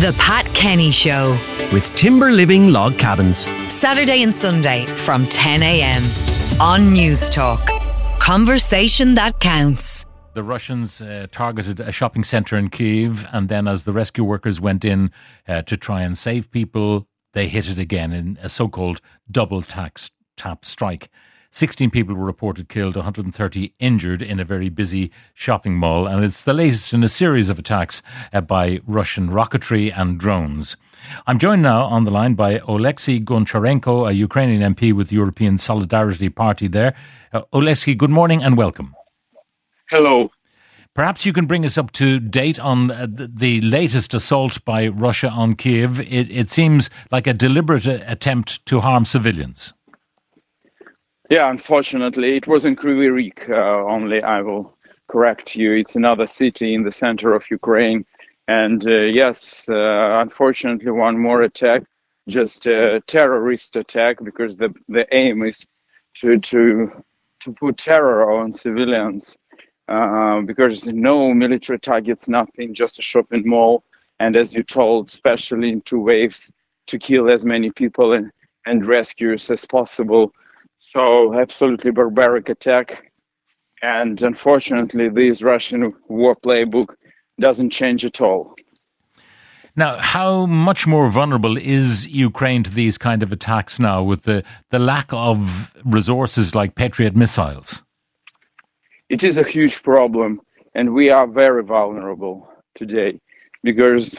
The Pat Kenny Show. With Timber Living Log Cabins. Saturday and Sunday from 10 a.m. on News Talk. Conversation that counts. The Russians targeted a shopping centre in Kyiv, and then as the rescue workers went in to try and save people, they hit it again in a so-called double tap strike. 16 people were reported killed, 130 injured in a very busy shopping mall, and it's the latest in a series of attacks by Russian rocketry and drones. I'm joined now on the line by Oleksiy Goncharenko, a Ukrainian MP with the European Solidarity Party there. Oleksiy, good morning and welcome. Hello. Perhaps you can bring us up to date on the latest assault by Russia on Kyiv. It seems like a deliberate attempt to harm civilians. Yeah, unfortunately, it was in Kryvyi Rih. Only I will correct you. It's another city in the center of Ukraine. And yes, unfortunately, one more attack, just a terrorist attack, because the aim is to put terror on civilians. Because no military targets, nothing, just a shopping mall. And as you told, especially in two waves, to kill as many people and rescuers as possible. So absolutely barbaric attack. And unfortunately, this Russian war playbook doesn't change at all. Now, how much more vulnerable is Ukraine to these kind of attacks now with the lack of resources like Patriot missiles? It is a huge problem, and we are very vulnerable today because,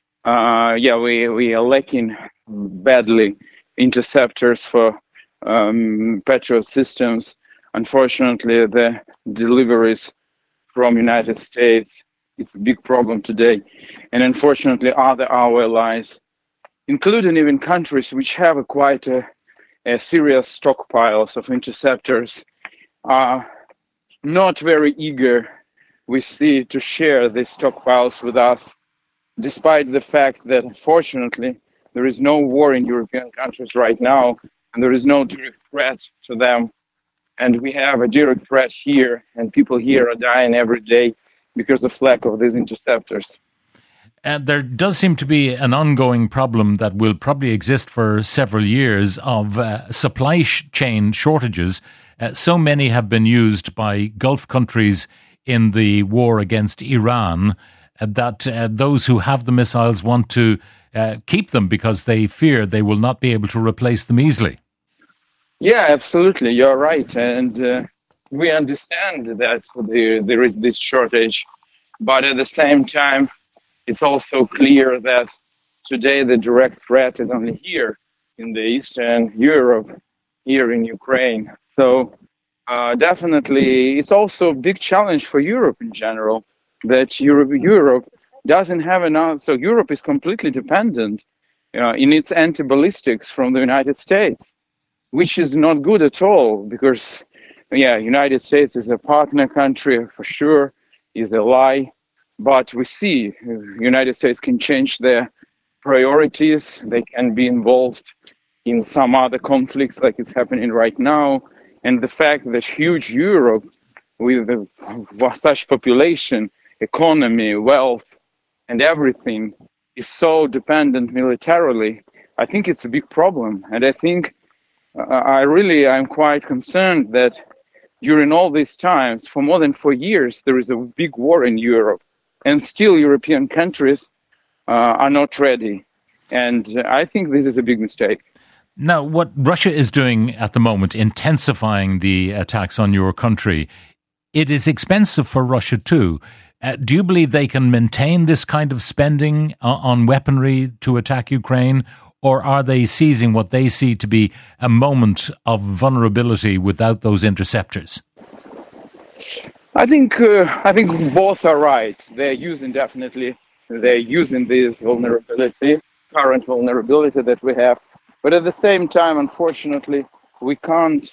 we are lacking badly interceptors for Patriot systems. Unfortunately, the deliveries from United States, it's a big problem today. And unfortunately, our allies, including even countries which have quite a serious stockpiles of interceptors, are not very eager, we see, to share these stockpiles with us, despite the fact that, unfortunately, there is no war in European countries right now, and there is no direct threat to them. And we have a direct threat here, and people here are dying every day because of lack of these interceptors. There does seem to be an ongoing problem that will probably exist for several years of supply chain shortages. So many have been used by Gulf countries in the war against Iran that those who have the missiles want to keep them because they fear they will not be able to replace them easily. Yeah, absolutely. You're right. And we understand that there is this shortage. But at the same time, it's also clear that today the direct threat is only here in the Eastern Europe, here in Ukraine. So definitely, it's also a big challenge for Europe in general, that Europe doesn't have enough. So Europe is completely dependent in its anti-ballistics from the United States, which is not good at all because, United States is a partner country for sure, is a lie. But we see United States can change their priorities. They can be involved in some other conflicts like it's happening right now. And the fact that huge Europe with such population, economy, wealth, and everything is so dependent militarily, I think it's a big problem. And I think I'm quite concerned that during all these times, for more than 4 years, there is a big war in Europe. And still European countries are not ready. And I think this is a big mistake. Now, what Russia is doing at the moment, intensifying the attacks on your country, it is expensive for Russia too. Do you believe they can maintain this kind of spending on weaponry to attack Ukraine? Or are they seizing what they see to be a moment of vulnerability without those interceptors? I think both are right. They're using this vulnerability, current vulnerability that we have. But at the same time, unfortunately, we can't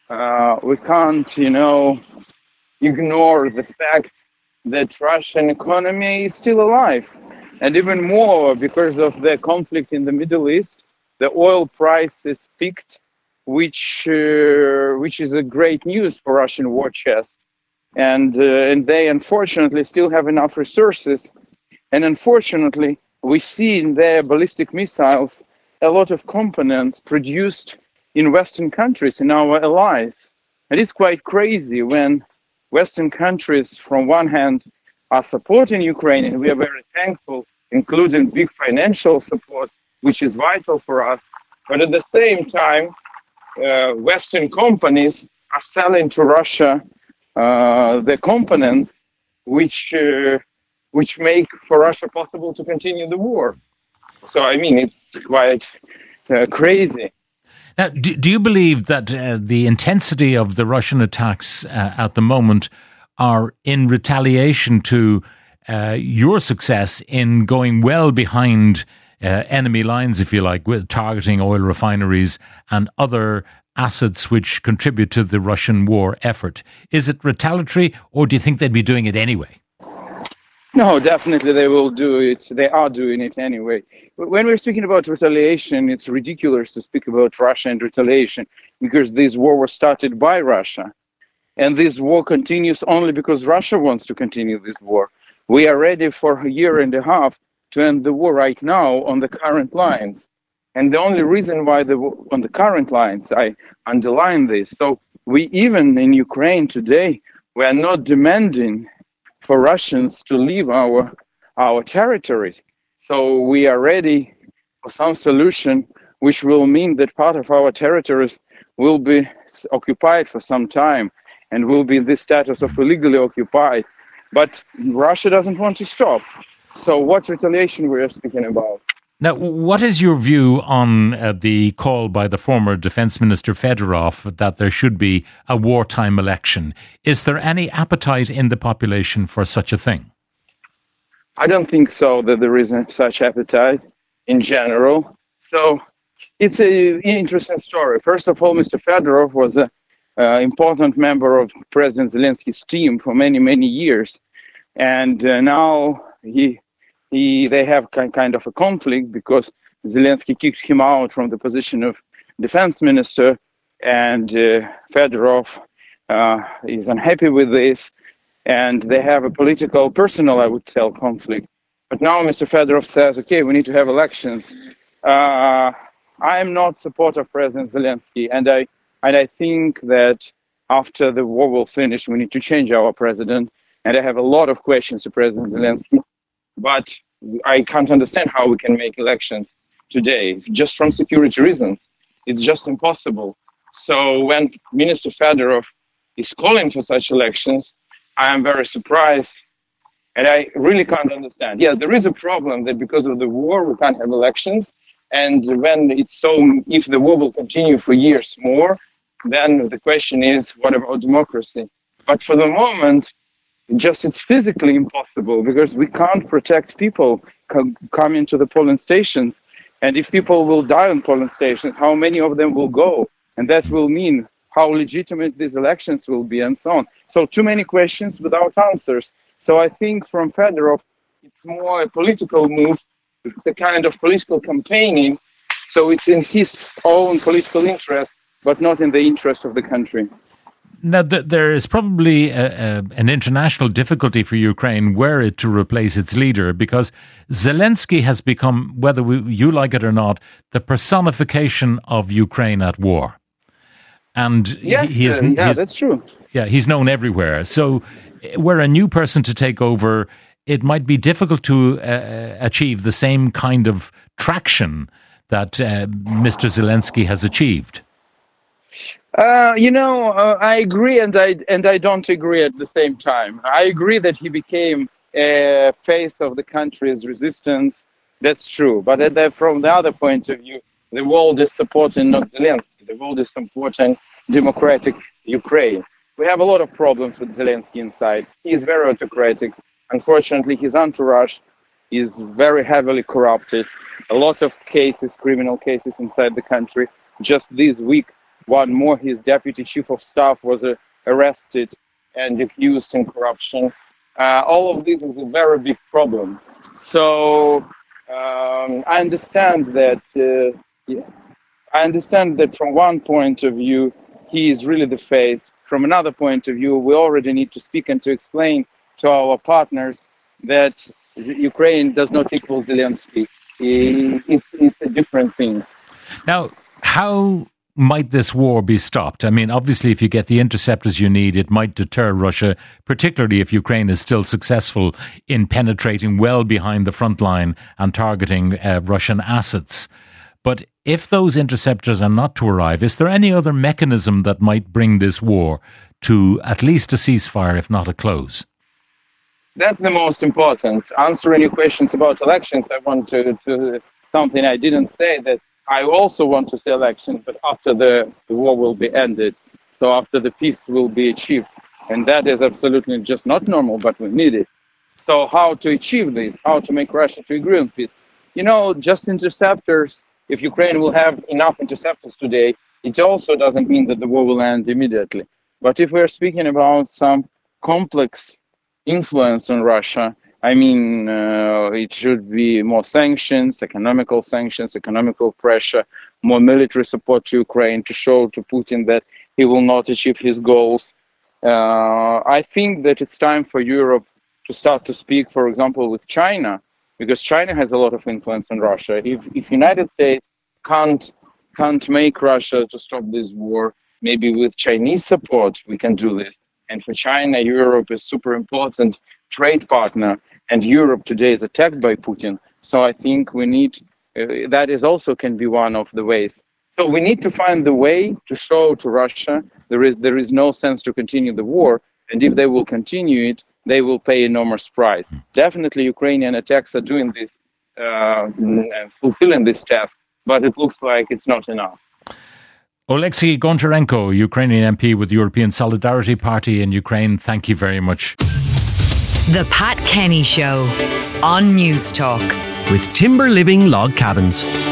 ignore the fact that Russian economy is still alive. And even more because of the conflict in the Middle East, the oil price is peaked, which is a great news for Russian war chest. And they unfortunately still have enough resources. And unfortunately, we see in their ballistic missiles a lot of components produced in Western countries, in our allies. And it's quite crazy when Western countries, from one hand, are supporting Ukraine, and we are very thankful, including big financial support, which is vital for us. But at the same time, Western companies are selling to Russia the components which make for Russia possible to continue the war. So, I mean, it's quite crazy. Now, do you believe that the intensity of the Russian attacks at the moment are in retaliation to your success in going well behind enemy lines, if you like, with targeting oil refineries and other assets which contribute to the Russian war effort? Is it retaliatory, or do you think they'd be doing it anyway? No, definitely they will do it. They are doing it anyway. When we're speaking about retaliation, it's ridiculous to speak about Russia and retaliation, because this war was started by Russia. And this war continues only because Russia wants to continue this war. We are ready for a year and a half to end the war right now on the current lines. And the only reason why on the current lines, I underline this. So we, even in Ukraine today, we are not demanding for Russians to leave our territory. So we are ready for some solution which will mean that part of our territories will be occupied for some time and will be in this status of illegally occupied. But Russia doesn't want to stop. So what retaliation we are speaking about? Now, what is your view on the call by the former Defense Minister Fedorov that there should be a wartime election? Is there any appetite in the population for such a thing? I don't think so, that there is such appetite in general. So it's an interesting story. First of all, Mr. Fedorov was an important member of President Zelensky's team for many, many years. And now they have kind of a conflict because Zelensky kicked him out from the position of defense minister, and Fedorov is unhappy with this, and they have a personal, I would say, conflict. But now Mr. Fedorov says, okay, we need to have elections. I am not supporter of President Zelensky, and I think that after the war will finish, we need to change our president, and I have a lot of questions to President Zelensky. But I can't understand how we can make elections today, just from security reasons. It's just impossible. So when Minister Fedorov is calling for such elections, I am very surprised, and I really can't understand. Yeah, there is a problem that because of the war, we can't have elections. And if the war will continue for years more, then the question is, what about democracy? But for the moment, it's physically impossible because we can't protect people coming to the polling stations. And if people will die on polling stations, how many of them will go? And that will mean how legitimate these elections will be and so on. So too many questions without answers. So I think from Fedorov, it's more a political move. It's a kind of political campaigning. So it's in his own political interest, but not in the interest of the country. Now, there is probably an international difficulty for Ukraine were it to replace its leader, because Zelensky has become, whether you like it or not, the personification of Ukraine at war. And yes, that's true. Yeah, he's known everywhere. So were a new person to take over, it might be difficult to achieve the same kind of traction that Mr. Zelensky has achieved. I agree and I don't agree at the same time. I agree that he became a face of the country's resistance. That's true. But from the other point of view, the world is supporting not Zelensky. The world is supporting democratic Ukraine. We have a lot of problems with Zelensky inside. He is very autocratic. Unfortunately, his entourage is very heavily corrupted. A lot of cases, criminal cases inside the country. Just this week, one more, his deputy chief of staff was arrested and accused in corruption. All of this is a very big problem. So I understand that. I understand that from one point of view, he is really the face. From another point of view, we already need to speak and to explain to our partners that Ukraine does not equal Zelensky. It's a different things. Now, how might this war be stopped? I mean, obviously, if you get the interceptors you need, it might deter Russia, particularly if Ukraine is still successful in penetrating well behind the front line and targeting Russian assets. But if those interceptors are not to arrive, is there any other mechanism that might bring this war to at least a ceasefire, if not a close? That's the most important. Answering your questions about elections, I want to something I didn't say, that I also want to see elections, but after the war will be ended. So after the peace will be achieved. And that is absolutely just not normal, but we need it. So how to achieve this? How to make Russia to agree on peace? Just interceptors, if Ukraine will have enough interceptors today, it also doesn't mean that the war will end immediately. But if we're speaking about some complex influence on Russia, it should be more sanctions, economical pressure, more military support to Ukraine to show to Putin that he will not achieve his goals. I think that it's time for Europe to start to speak, for example, with China, because China has a lot of influence on Russia. If United States can't make Russia to stop this war, maybe with Chinese support we can do this. And for China, Europe is super important trade partner, and Europe today is attacked by Putin. So I think we need, that is also can be one of the ways. So we need to find the way to show to Russia there is no sense to continue the war, and if they will continue it, they will pay enormous price. Definitely Ukrainian attacks are doing this, fulfilling this task, but it looks like it's not enough. Oleksiy Goncharenko, Ukrainian MP with the European Solidarity Party in Ukraine, thank you very much. The Pat Kenny Show on News Talk. With Timber Living Log Cabins.